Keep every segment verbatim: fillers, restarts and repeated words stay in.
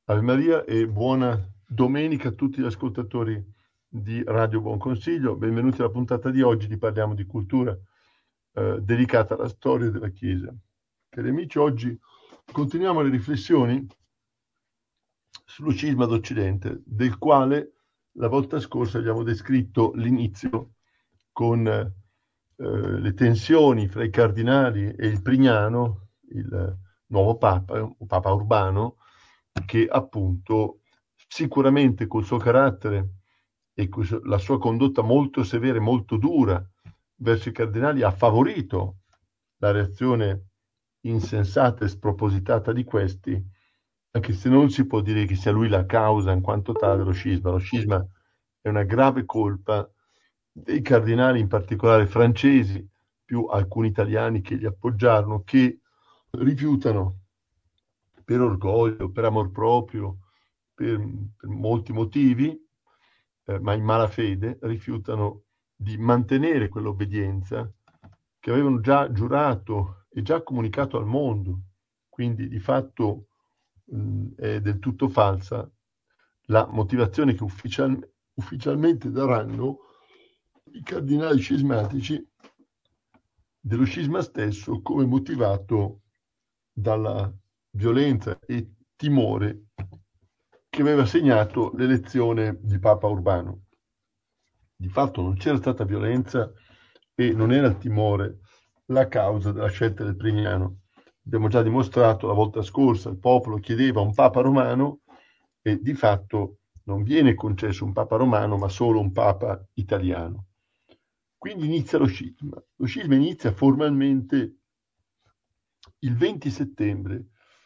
Ave Maria e buona domenica a tutti gli ascoltatori di Radio Buon Consiglio. Benvenuti alla puntata di oggi, di parliamo di cultura eh, dedicata alla storia della Chiesa. Cari amici, oggi continuiamo le riflessioni sullo scisma d'Occidente, del quale la volta scorsa abbiamo descritto l'inizio con eh, le tensioni fra i cardinali e il Prignano, il nuovo Papa, Papa Urbano, che appunto sicuramente col suo carattere e con la sua condotta molto severa e molto dura verso i cardinali ha favorito la reazione insensata e spropositata di questi, anche se non si può dire che sia lui la causa in quanto tale dello scisma. Lo scisma è una grave colpa dei cardinali, in particolare francesi, più alcuni italiani che li appoggiarono, che rifiutano per orgoglio, per amor proprio, per, per molti motivi, eh, ma in malafede, rifiutano di mantenere quell'obbedienza che avevano già giurato e già comunicato al mondo. Quindi di fatto mh, è del tutto falsa la motivazione che ufficial, ufficialmente daranno i cardinali scismatici dello scisma stesso come motivato dalla violenza e timore che aveva segnato l'elezione di Papa Urbano. Di fatto non c'era stata violenza e non era il timore la causa della scelta del Prignano. Abbiamo già dimostrato la volta scorsa, il popolo chiedeva un Papa romano e di fatto non viene concesso un Papa romano, ma solo un Papa italiano. Quindi inizia lo scisma. Lo scisma inizia formalmente il venti settembre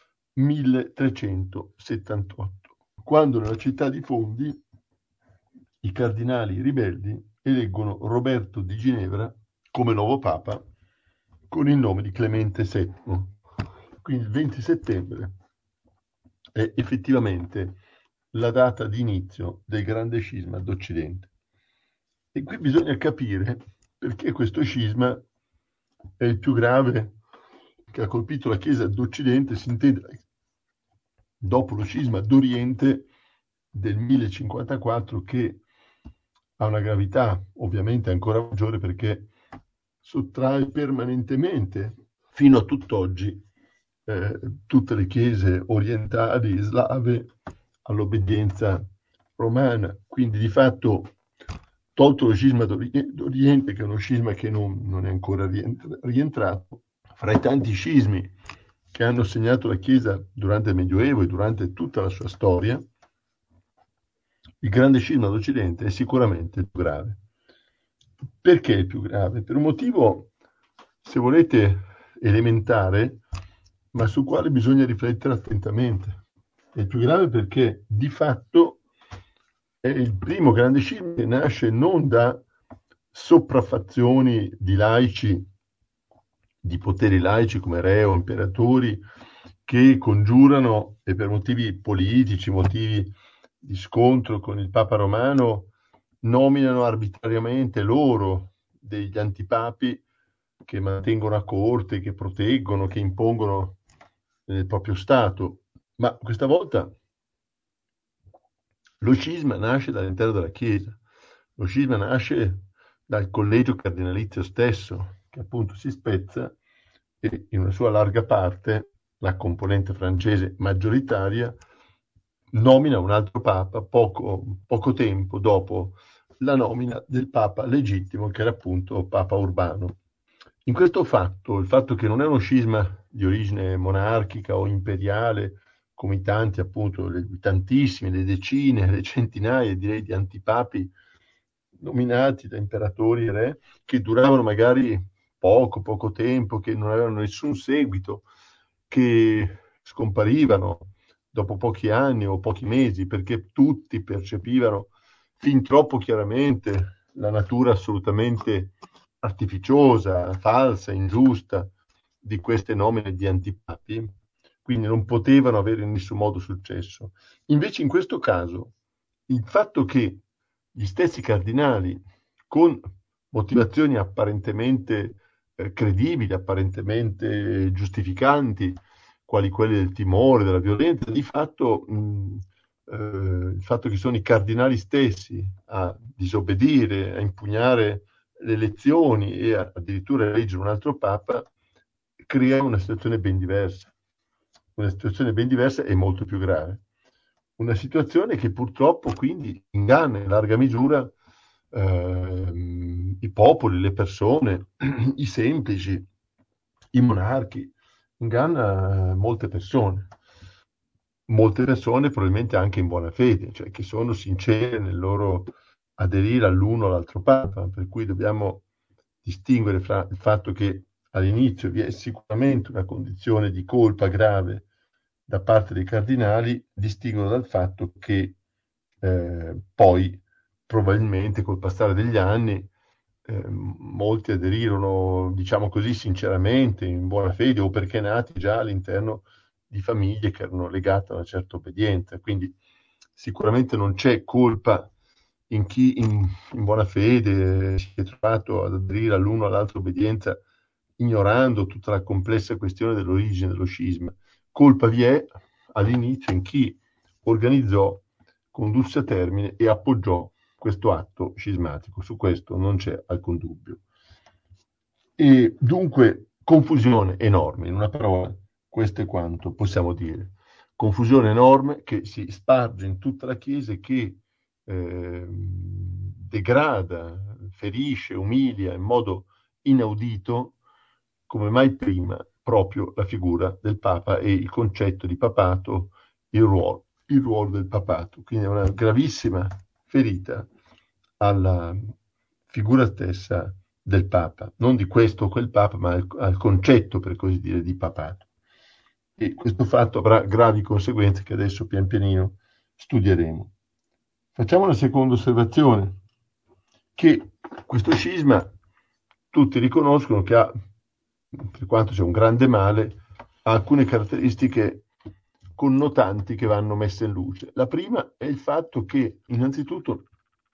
milletrecentosettantotto, quando nella città di Fondi i cardinali ribelli eleggono Roberto di Ginevra come nuovo papa con il nome di Clemente settimo. Quindi il venti settembre è effettivamente la data di inizio del grande scisma d'Occidente. E qui bisogna capire perché questo scisma è il più grave che ha colpito la Chiesa d'Occidente, si intende dopo lo scisma d'Oriente del millecinquantaquattro, che ha una gravità ovviamente ancora maggiore perché sottrae permanentemente fino a tutt'oggi eh, tutte le chiese orientali slave all'obbedienza romana. Quindi di fatto, tolto lo scisma d'Oriente, che è uno scisma che non, non è ancora rientrato, fra i tanti scismi che hanno segnato la Chiesa durante il Medioevo e durante tutta la sua storia, il grande scisma d'Occidente è sicuramente il più grave. Perché è il più grave? Per un motivo, se volete, elementare, ma sul quale bisogna riflettere attentamente. È il più grave perché di fatto è il primo grande scisma che nasce non da sopraffazioni di laici, di poteri laici come re o imperatori, che congiurano e per motivi politici, motivi di scontro con il Papa Romano, nominano arbitrariamente loro degli antipapi che mantengono a corte, che proteggono, che impongono nel proprio Stato. Ma questa volta lo scisma nasce dall'interno della Chiesa, lo scisma nasce dal collegio cardinalizio stesso, che appunto si spezza e in una sua larga parte la componente francese maggioritaria nomina un altro papa poco, poco tempo dopo la nomina del papa legittimo, che era appunto Papa Urbano. In questo fatto, il fatto che non è uno scisma di origine monarchica o imperiale, come i tanti, appunto, le, tantissimi, le decine, le centinaia, direi, di antipapi nominati da imperatori e re, che duravano magari poco, poco tempo, che non avevano nessun seguito, che scomparivano dopo pochi anni o pochi mesi, perché tutti percepivano fin troppo chiaramente la natura assolutamente artificiosa, falsa, ingiusta di queste nomine di antipapi, quindi non potevano avere in nessun modo successo. Invece in questo caso il fatto che gli stessi cardinali, con motivazioni apparentemente eh, credibili, apparentemente giustificanti, quali quelli del timore, della violenza, di fatto mh, eh, il fatto che sono i cardinali stessi a disobbedire, a impugnare le elezioni e a, addirittura a eleggere un altro papa, crea una situazione ben diversa. Una situazione ben diversa e molto più grave. Una situazione che purtroppo quindi inganna in larga misura ehm, i popoli, le persone, i semplici, i monarchi, inganna molte persone. Molte persone probabilmente anche in buona fede, cioè che sono sincere nel loro aderire all'uno o all'altro papa, per cui dobbiamo distinguere fra il fatto che all'inizio vi è sicuramente una condizione di colpa grave da parte dei cardinali, distinguono dal fatto che eh, poi probabilmente col passare degli anni eh, molti aderirono, diciamo così, sinceramente, in buona fede o perché nati già all'interno di famiglie che erano legate a una certa obbedienza. Quindi sicuramente non c'è colpa in chi in, in buona fede si è trovato ad aderire all'uno o all'altra obbedienza ignorando tutta la complessa questione dell'origine dello scisma. Colpa vi è all'inizio in chi organizzò, condusse a termine e appoggiò questo atto scismatico. Su questo non c'è alcun dubbio. E dunque confusione enorme, in una parola, questo è quanto possiamo dire. Confusione enorme che si sparge in tutta la Chiesa e che eh, degrada, ferisce, umilia in modo inaudito come mai prima proprio la figura del Papa e il concetto di papato, il ruolo, il ruolo del papato. Quindi è una gravissima ferita alla figura stessa del Papa, non di questo o quel Papa, ma al, al concetto, per così dire, di papato. E questo fatto avrà gravi conseguenze che adesso pian pianino studieremo. Facciamo una seconda osservazione, che questo scisma tutti riconoscono che ha, per quanto sia un grande male, ha alcune caratteristiche connotanti che vanno messe in luce. La prima è il fatto che innanzitutto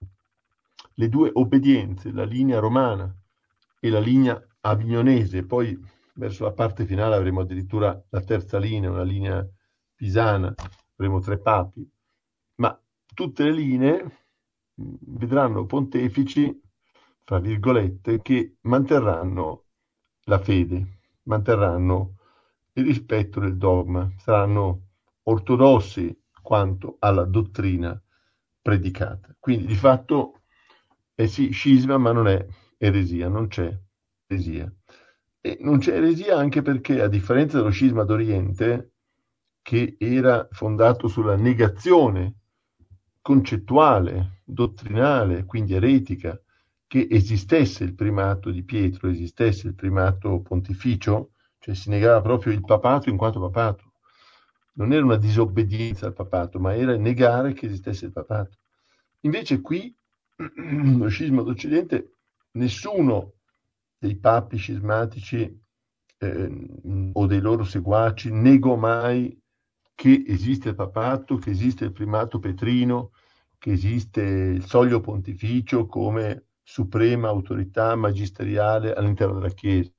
le due obbedienze, la linea romana e la linea avignonese, poi verso la parte finale avremo addirittura la terza linea, una linea pisana, avremo tre papi, ma tutte le linee vedranno pontefici, fra virgolette, che manterranno la fede, manterranno il rispetto del dogma, saranno ortodossi quanto alla dottrina predicata. Quindi di fatto è sì scisma, ma non è eresia, non c'è eresia. E non c'è eresia anche perché, a differenza dello scisma d'Oriente, che era fondato sulla negazione concettuale, dottrinale, quindi eretica, che esistesse il primato di Pietro, esistesse il primato pontificio, cioè si negava proprio il papato in quanto papato. Non era una disobbedienza al papato, ma era negare che esistesse il papato. Invece qui, lo scisma d'Occidente, nessuno dei papi scismatici eh, o dei loro seguaci negò mai che esiste il papato, che esiste il primato petrino, che esiste il soglio pontificio come suprema autorità magisteriale all'interno della Chiesa.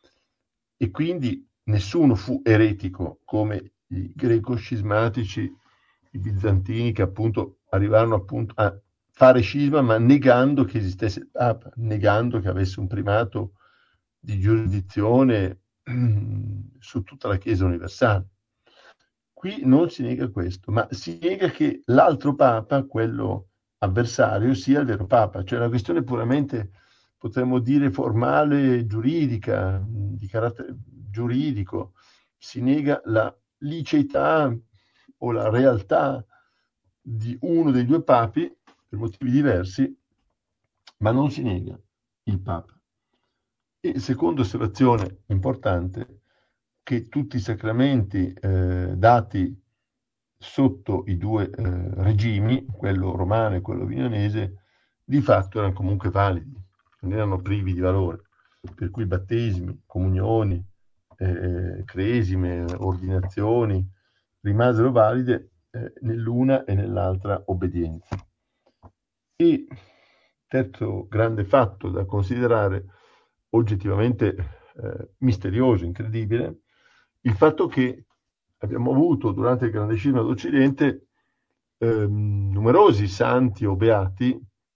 E quindi nessuno fu eretico come i greco-scismatici, i bizantini, che appunto arrivarono appunto a fare scisma, ma negando che esistesse il Papa, negando che avesse un primato di giurisdizione su tutta la Chiesa universale. Qui non si nega questo, ma si nega che l'altro Papa, quello avversario, sia il vero Papa. Cioè è una questione puramente, potremmo dire, formale, giuridica, di carattere giuridico. Si nega la liceità o la realtà di uno dei due papi, per motivi diversi, ma non si nega il Papa. E seconda osservazione importante, che tutti i sacramenti eh, dati sotto i due eh, regimi, quello romano e quello avignonese, di fatto erano comunque validi, non erano privi di valore, per cui battesimi, comunioni, eh, cresime, ordinazioni rimasero valide eh, nell'una e nell'altra obbedienza. E terzo grande fatto da considerare, oggettivamente eh, misterioso, incredibile, il fatto che abbiamo avuto durante il Grande Scisma d'Occidente ehm, numerosi santi o beati,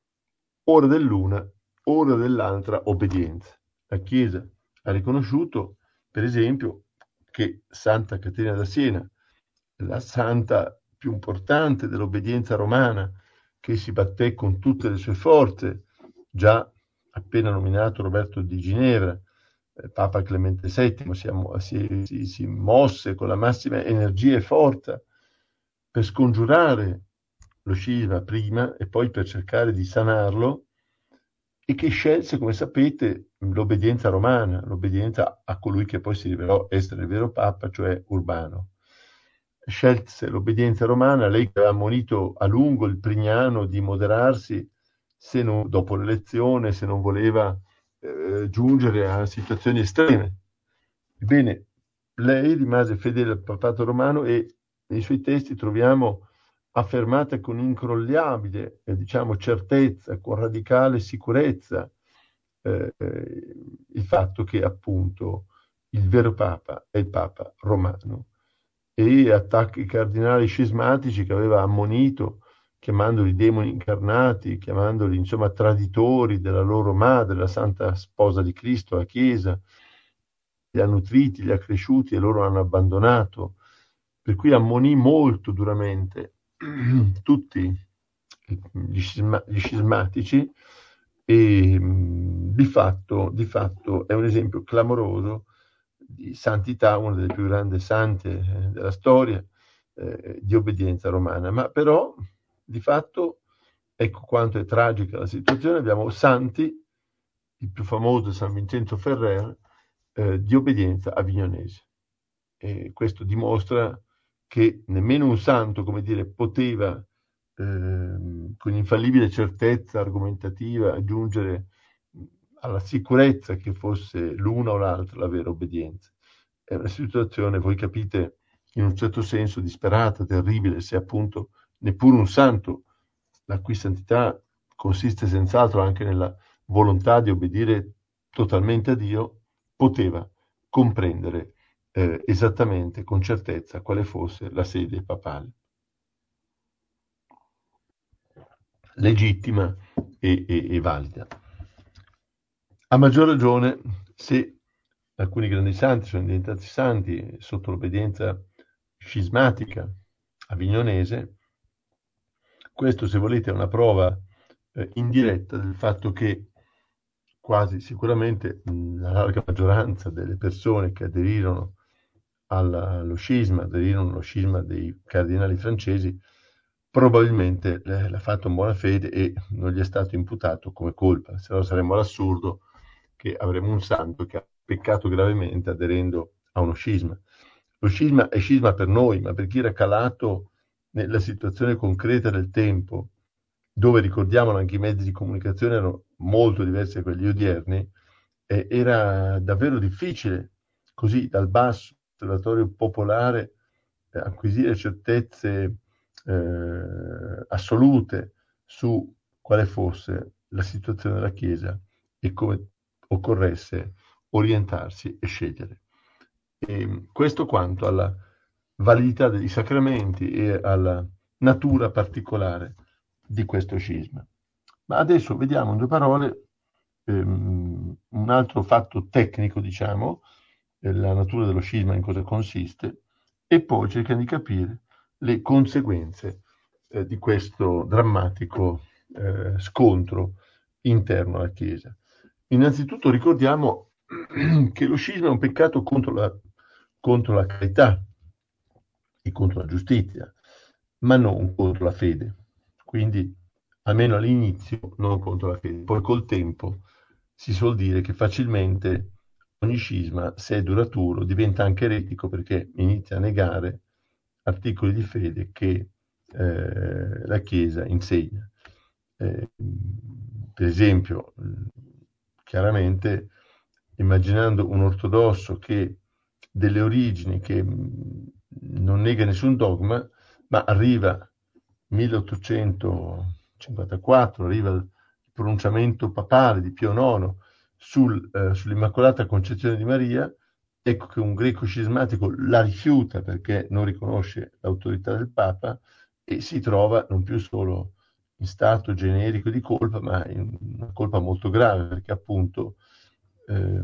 ora dell'una, ora dell'altra obbedienza. La Chiesa ha riconosciuto, per esempio, che Santa Caterina da Siena, la santa più importante dell'obbedienza romana, che si batté con tutte le sue forze, già appena nominato Roberto di Ginevra, eh, Papa Clemente settimo, si, si, si, si mosse con la massima energia e forza per scongiurare lo scisma prima e poi per cercare di sanarlo, e che scelse, come sapete, l'obbedienza romana, l'obbedienza a colui che poi si rivelò essere il vero Papa, cioè Urbano. Scelse l'obbedienza romana, lei che aveva ammonito a lungo il Prignano di moderarsi se non, dopo l'elezione, se non voleva eh, giungere a situazioni estreme. Ebbene, lei rimase fedele al papato romano e nei suoi testi troviamo affermata con incrollabile, eh, diciamo, certezza, con radicale sicurezza, eh, il fatto che appunto il vero Papa è il Papa romano, e attacca i cardinali scismatici che aveva ammonito, chiamandoli demoni incarnati, chiamandoli insomma traditori della loro madre, la Santa Sposa di Cristo, la Chiesa. Li ha nutriti, li ha cresciuti e loro hanno abbandonato. Per cui ammonì molto duramente tutti gli, scisma, gli scismatici, e di fatto, di fatto è un esempio clamoroso di santità, una delle più grandi sante eh, della storia, eh, di obbedienza romana. Ma però, di fatto, ecco quanto è tragica la situazione, abbiamo santi, il più famoso è San Vincenzo Ferrer, eh, di obbedienza avignonese. E questo dimostra che nemmeno un santo, come dire, poteva eh, con infallibile certezza argomentativa giungere alla sicurezza che fosse l'una o l'altra la vera obbedienza. È una situazione, voi capite, in un certo senso disperata, terribile, se appunto neppure un santo, la cui santità consiste senz'altro anche nella volontà di obbedire totalmente a Dio, poteva comprendere eh, esattamente, con certezza, quale fosse la sede papale. Legittima e, e, e valida. A maggior ragione se alcuni grandi santi sono diventati santi sotto l'obbedienza scismatica avignonese, questo, se volete, è una prova eh, indiretta del fatto che quasi sicuramente mh, la larga maggioranza delle persone che aderirono alla, allo scisma, aderirono allo scisma dei cardinali francesi, probabilmente eh, l'ha fatto in buona fede e non gli è stato imputato come colpa, se no saremmo all'assurdo che avremo un santo che ha peccato gravemente aderendo a uno scisma. Lo scisma è scisma per noi, ma per chi era calato nella situazione concreta del tempo, dove, ricordiamolo, anche i mezzi di comunicazione erano molto diversi da quelli odierni, eh, era davvero difficile, così dal basso osservatorio popolare, eh, acquisire certezze eh, assolute su quale fosse la situazione della Chiesa e come occorresse orientarsi e scegliere. E questo quanto alla validità degli sacramenti e alla natura particolare di questo scisma. Ma adesso vediamo in due parole ehm, un altro fatto tecnico, diciamo, eh, la natura dello scisma, in cosa consiste, e poi cerchiamo di capire le conseguenze eh, di questo drammatico eh, scontro interno alla Chiesa. Innanzitutto ricordiamo che lo scisma è un peccato contro la, contro la carità e contro la giustizia, ma non contro la fede. Quindi, almeno all'inizio, non contro la fede. Poi col tempo si suol dire che facilmente ogni scisma, se è duraturo, diventa anche eretico perché inizia a negare articoli di fede che eh, la Chiesa insegna. Eh, per esempio, chiaramente, immaginando un ortodosso che delle origini, che non nega nessun dogma, ma arriva milleottocentocinquantaquattro, arriva il pronunciamento papale di Pio nono sul, eh, sull'Immacolata Concezione di Maria, ecco che un greco scismatico la rifiuta perché non riconosce l'autorità del Papa e si trova non più solo in stato generico di colpa, ma in una colpa molto grave, perché appunto eh,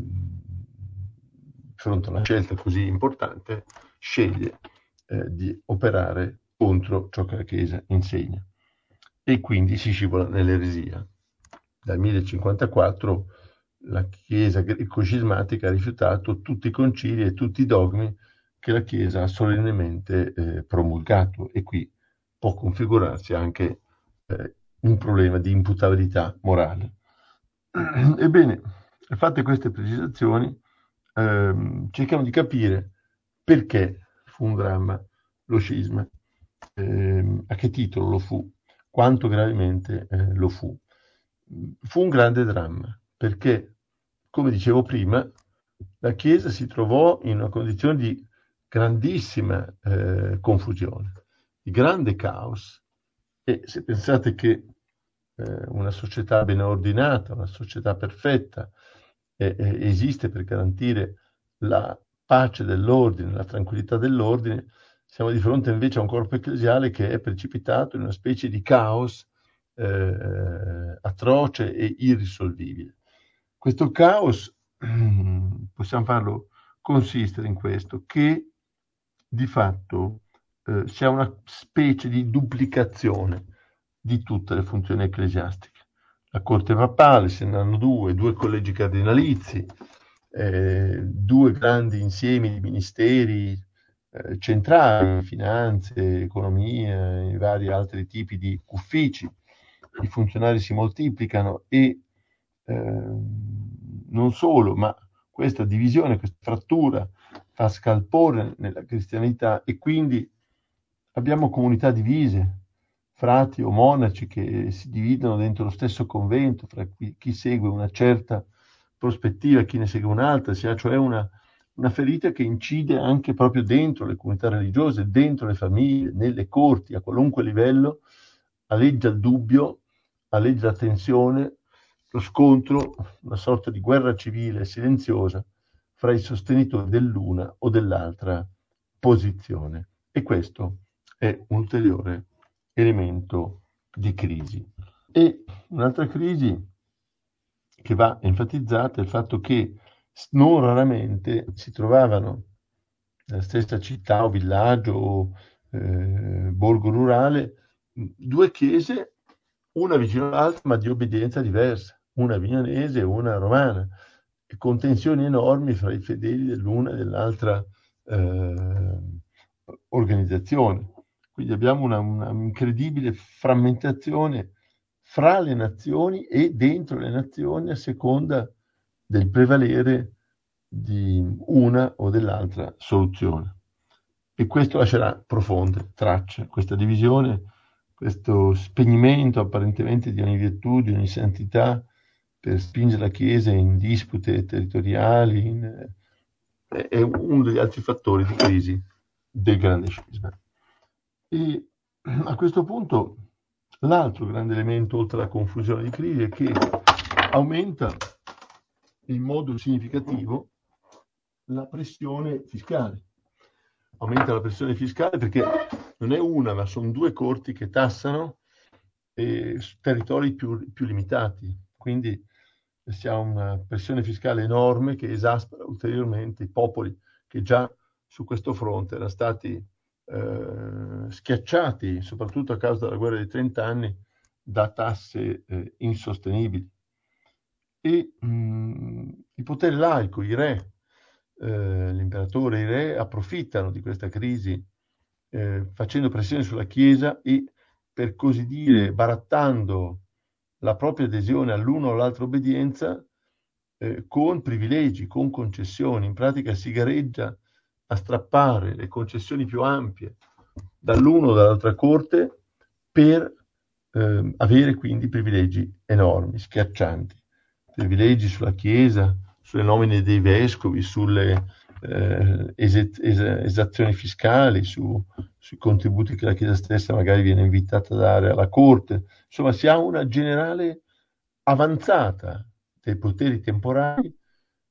di fronte a una scelta così importante sceglie eh, di operare contro ciò che la Chiesa insegna e quindi si scivola nell'eresia. Dal millecinquantaquattro la Chiesa greco-cismatica ha rifiutato tutti i concili e tutti i dogmi che la Chiesa ha solennemente eh, promulgato, e qui può configurarsi anche eh, un problema di imputabilità morale. Ebbene, fatte queste precisazioni, ehm, cerchiamo di capire perché fu un dramma lo scisma, ehm, a che titolo lo fu, quanto gravemente eh, lo fu. Fu un grande dramma perché, come dicevo prima, la Chiesa si trovò in una condizione di grandissima eh, confusione, di grande caos, e se pensate che eh, una società ben ordinata, una società perfetta eh, eh, esiste per garantire la pace dell'ordine, la tranquillità dell'ordine, siamo di fronte invece a un corpo ecclesiale che è precipitato in una specie di caos eh, atroce e irrisolvibile. Questo caos possiamo farlo consistere in questo, che di fatto eh, sia una specie di duplicazione di tutte le funzioni ecclesiastiche. La corte papale, se ne hanno due, due collegi cardinalizi, eh, due grandi insiemi di ministeri eh, centrali, finanze, economia e vari altri tipi di uffici. I funzionari si moltiplicano e eh, non solo, ma questa divisione, questa frattura fa scalpore nella cristianità, e quindi abbiamo comunità divise, frati o monaci che si dividono dentro lo stesso convento, fra chi, chi segue una certa prospettiva e chi ne segue un'altra. Si ha cioè una, una ferita che incide anche proprio dentro le comunità religiose, dentro le famiglie, nelle corti, a qualunque livello, aleggia il dubbio, aleggia la tensione, lo scontro, una sorta di guerra civile silenziosa fra i sostenitori dell'una o dell'altra posizione. E questo è un ulteriore elemento di crisi. E un'altra crisi che va enfatizzata è il fatto che non raramente si trovavano nella stessa città o villaggio o eh, borgo rurale due chiese, una vicino all'altra ma di obbedienza diversa, una milanese e una romana, e con tensioni enormi fra i fedeli dell'una e dell'altra eh, organizzazione. Quindi abbiamo una, una incredibile frammentazione fra le nazioni e dentro le nazioni a seconda del prevalere di una o dell'altra soluzione. E questo lascerà profonde tracce, questa divisione, questo spegnimento apparentemente di ogni virtù, di ogni santità, per spingere la Chiesa in dispute territoriali, in, è uno degli altri fattori di crisi del grande scisma. E a questo punto l'altro grande elemento, oltre alla confusione di crisi, è che aumenta in modo significativo la pressione fiscale. Aumenta la pressione fiscale perché non è una, ma sono due corti che tassano eh, su territori più, più limitati. Quindi si ha una pressione fiscale enorme che esaspera ulteriormente i popoli che già su questo fronte erano stati eh, schiacciati, soprattutto a causa della guerra dei trent'anni, da tasse eh, insostenibili. E mh, il potere laico, i re, eh, l'imperatore e i re approfittano di questa crisi eh, facendo pressione sulla Chiesa e, per così dire, barattando la propria adesione all'una o all'altra obbedienza eh, con privilegi, con concessioni. In pratica si gareggia a strappare le concessioni più ampie dall'uno o dall'altra corte per eh, avere quindi privilegi enormi, schiaccianti. Privilegi sulla Chiesa, sulle nomine dei vescovi, sulle eh, es- es- esazioni fiscali, su, sui contributi che la Chiesa stessa magari viene invitata a dare alla corte. Insomma, si ha una generale avanzata dei poteri temporali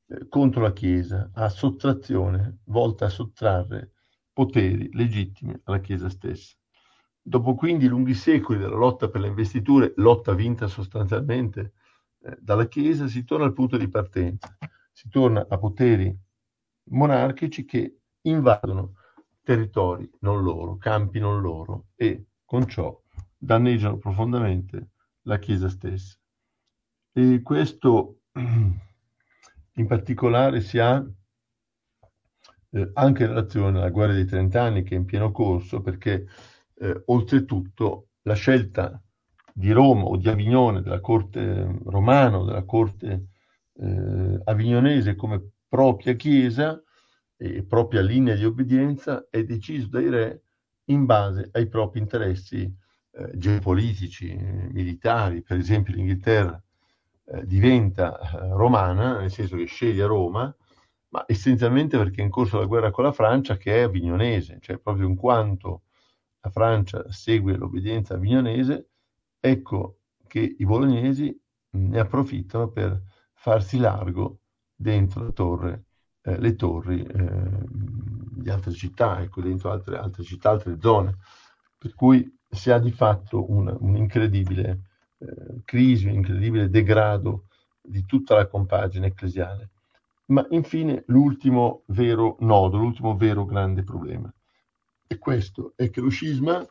eh, contro la Chiesa, a sottrazione, volta a sottrarre poteri legittimi alla Chiesa stessa. Dopo quindi lunghi secoli della lotta per le investiture, lotta vinta sostanzialmente eh, dalla Chiesa, si torna al punto di partenza, si torna a poteri monarchici che invadono territori non loro, campi non loro e con ciò danneggiano profondamente la Chiesa stessa. E questo in particolare si ha eh, anche in relazione alla guerra dei trent'anni che è in pieno corso, perché eh, oltretutto la scelta di Roma o di Avignone, della corte romana o della corte eh, avignonese come propria chiesa e propria linea di obbedienza è deciso dai re in base ai propri interessi eh, geopolitici, eh, militari. Per esempio l'Inghilterra eh, diventa eh, romana, nel senso che sceglie Roma, ma essenzialmente perché è in corso la guerra con la Francia che è avignonese, cioè proprio in quanto la Francia segue l'obbedienza avignonese, ecco che i bolognesi ne approfittano per farsi largo dentro la torre, eh, le torri eh, di altre città, ecco, dentro altre, altre città, altre zone. Per cui si ha di fatto un, un incredibile eh, crisi, un incredibile degrado di tutta la compagine ecclesiale. Ma infine l'ultimo vero nodo, l'ultimo vero grande problema è questo, è che lo scisma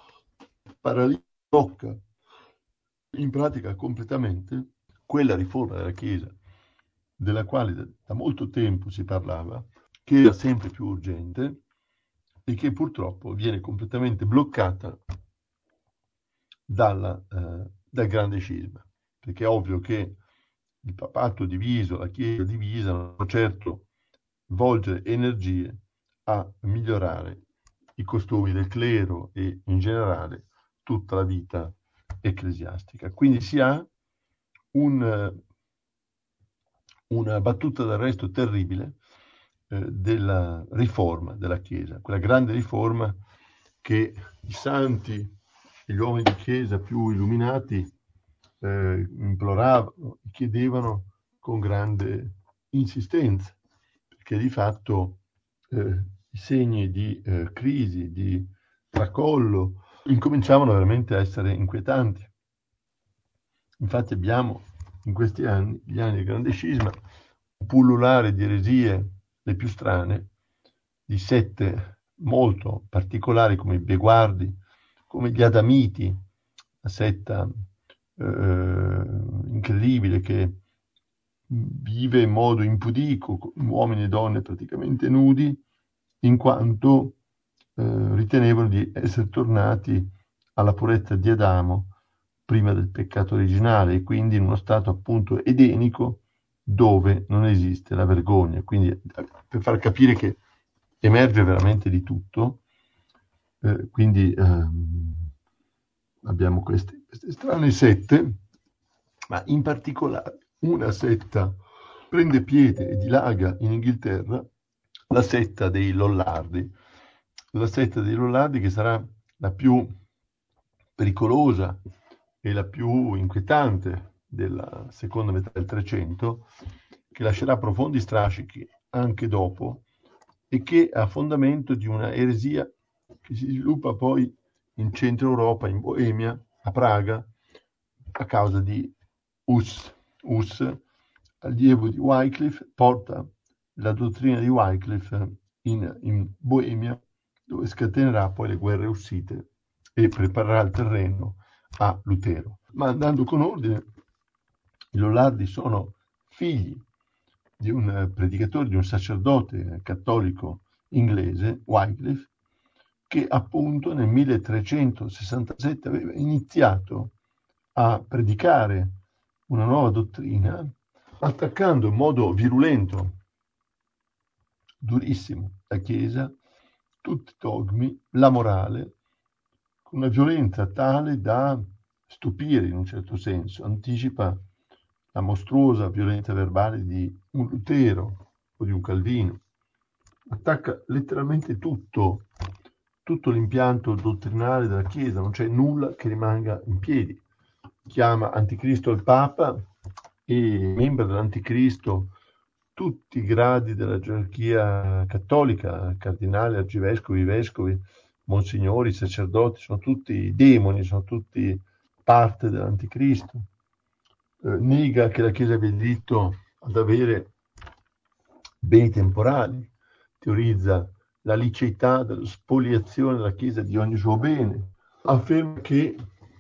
blocca in pratica completamente quella riforma della Chiesa della quale da, da molto tempo si parlava, che era sempre più urgente e che purtroppo viene completamente bloccata dalla, eh, dal grande scisma, perché è ovvio che il papato diviso, la Chiesa divisa, non può certo volgere energie a migliorare i costumi del clero e in generale tutta la vita ecclesiastica. Quindi si ha un, una battuta d'arresto terribile eh, della riforma della Chiesa, quella grande riforma che i santi e gli uomini di Chiesa più illuminati eh, imploravano, chiedevano con grande insistenza, perché di fatto eh, i segni di eh, crisi, di tracollo, incominciavano veramente a essere inquietanti. Infatti abbiamo in questi anni, gli anni del grande scisma, un pullulare di eresie le più strane, di sette molto particolari come i Beguardi, come gli Adamiti, una setta eh, incredibile che vive in modo impudico, con uomini e donne praticamente nudi, in quanto eh, ritenevano di essere tornati alla purezza di Adamo prima del peccato originale e quindi in uno stato appunto edenico dove non esiste la vergogna. Quindi per far capire che emerge veramente di tutto, eh, quindi ehm, abbiamo queste, queste strane sette, ma in particolare una setta prende piede e dilaga in Inghilterra, la setta dei Lollardi, la setta dei Lollardi che sarà la più pericolosa e la più inquietante della seconda metà del Trecento, che lascerà profondi strascichi anche dopo e che ha fondamento di una eresia che si sviluppa poi in centro Europa, in Boemia, a Praga, a causa di Hus. Hus, allievo di Wycliffe, porta la dottrina di Wycliffe in, in Boemia, dove scatenerà poi le guerre ussite e preparerà il terreno a Lutero. Ma andando con ordine, i Lollardi sono figli di un predicatore, di un sacerdote cattolico inglese, Wycliffe, che appunto nel milletrecentosessantasette aveva iniziato a predicare una nuova dottrina, attaccando in modo virulento, durissimo, la Chiesa, tutti i dogmi, la morale, con una violenza tale da stupire in un certo senso, anticipa la mostruosa violenza verbale di un Lutero o di un Calvino, attacca letteralmente tutto, tutto l'impianto dottrinale della Chiesa, non c'è nulla che rimanga in piedi. Chiama anticristo il Papa e membro dell'anticristo tutti i gradi della gerarchia cattolica, cardinali, arcivescovi, vescovi, monsignori, sacerdoti, sono tutti demoni, sono tutti parte dell'anticristo. Eh, nega che la Chiesa abbia diritto ad avere beni temporali, teorizza la liceità della spoliazione della Chiesa di ogni suo bene, afferma che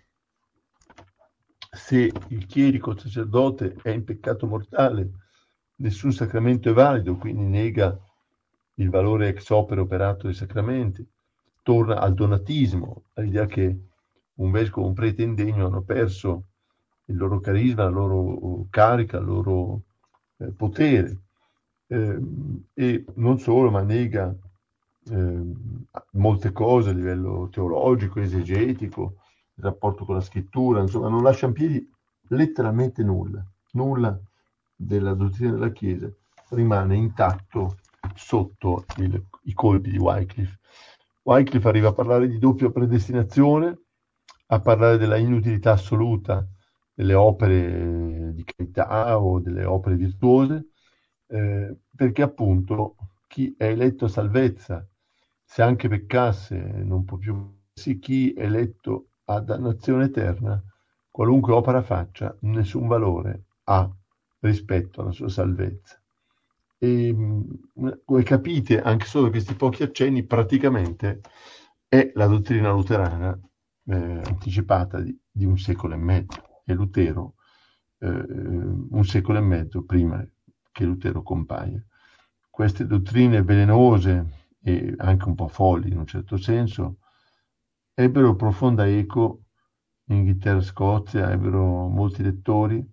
se il chierico, il sacerdote è in peccato mortale, nessun sacramento è valido, quindi nega il valore ex opere operato dai sacramenti, torna al donatismo, all'idea che un vescovo o un prete indegno hanno perso il loro carisma, la loro carica, il loro eh, potere, eh, e non solo, ma nega eh, molte cose a livello teologico, esegetico, il rapporto con la scrittura, insomma, non lascia in piedi letteralmente nulla, nulla della dottrina della Chiesa rimane intatto sotto il, i colpi di Wycliffe. Wycliffe arriva a parlare di doppia predestinazione, a parlare della inutilità assoluta delle opere di carità o delle opere virtuose, eh, perché appunto chi è eletto a salvezza, se anche peccasse, non può più, sì, chi è eletto a dannazione eterna, qualunque opera faccia, nessun valore ha rispetto alla sua salvezza. E come capite, anche solo questi pochi accenni, praticamente è la dottrina luterana eh, anticipata di, di un secolo e mezzo, e Lutero eh, un secolo e mezzo prima che Lutero compaia. Queste dottrine velenose e anche un po' folli in un certo senso ebbero profonda eco in Inghilterra e Scozia, ebbero molti lettori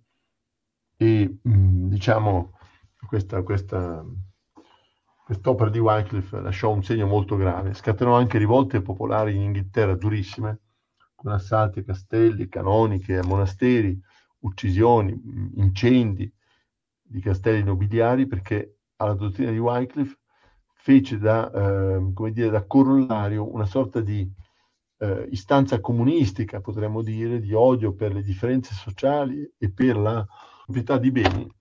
e mh, diciamo questa, questa, quest'opera di Wycliffe lasciò un segno molto grave, scatenò anche rivolte popolari in Inghilterra durissime, con assalti a castelli, canoniche, a monasteri, uccisioni, incendi di castelli nobiliari, perché alla dottrina di Wycliffe fece da, eh, come dire, da corollario una sorta di eh, istanza comunistica, potremmo dire, di odio per le differenze sociali e per la proprietà di beni,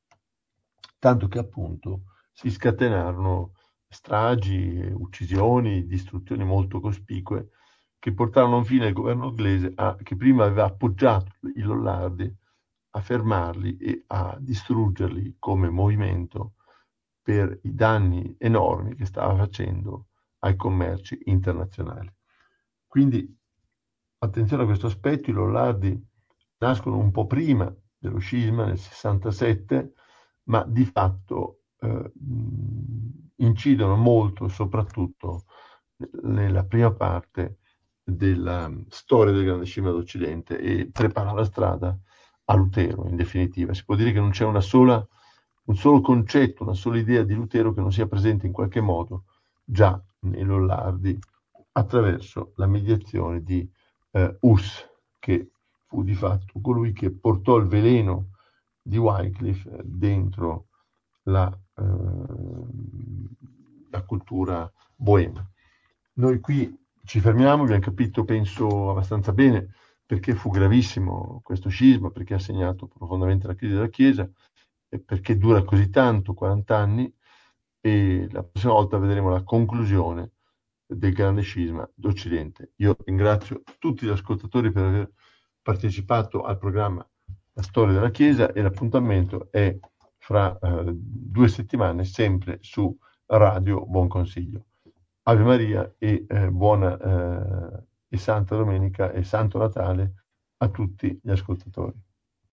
tanto che appunto si scatenarono stragi, uccisioni, distruzioni molto cospicue che portarono infine il governo inglese, a, che prima aveva appoggiato i Lollardi, a fermarli e a distruggerli come movimento per i danni enormi che stava facendo ai commerci internazionali. Quindi attenzione a questo aspetto, i Lollardi nascono un po' prima dello scisma, nel sessantasette, ma di fatto eh, incidono molto, soprattutto nella prima parte della storia del grande scisma d'Occidente, e prepara la strada a Lutero, in definitiva. Si può dire che non c'è una sola, un solo concetto, una sola idea di Lutero che non sia presente in qualche modo già nei Lollardi, attraverso la mediazione di eh, Hus, che fu di fatto colui che portò il veleno di Wycliffe dentro la, eh, la cultura boema. Noi qui ci fermiamo, abbiamo capito, penso, abbastanza bene perché fu gravissimo questo scisma, perché ha segnato profondamente la crisi della Chiesa e perché dura così tanto, quaranta anni, e la prossima volta vedremo la conclusione del grande scisma d'Occidente. Io ringrazio tutti gli ascoltatori per aver partecipato al programma La Storia della Chiesa, e l'appuntamento è fra eh, due settimane, sempre su Radio Buon Consiglio. Ave Maria e eh, buona eh, e Santa Domenica e Santo Natale a tutti gli ascoltatori.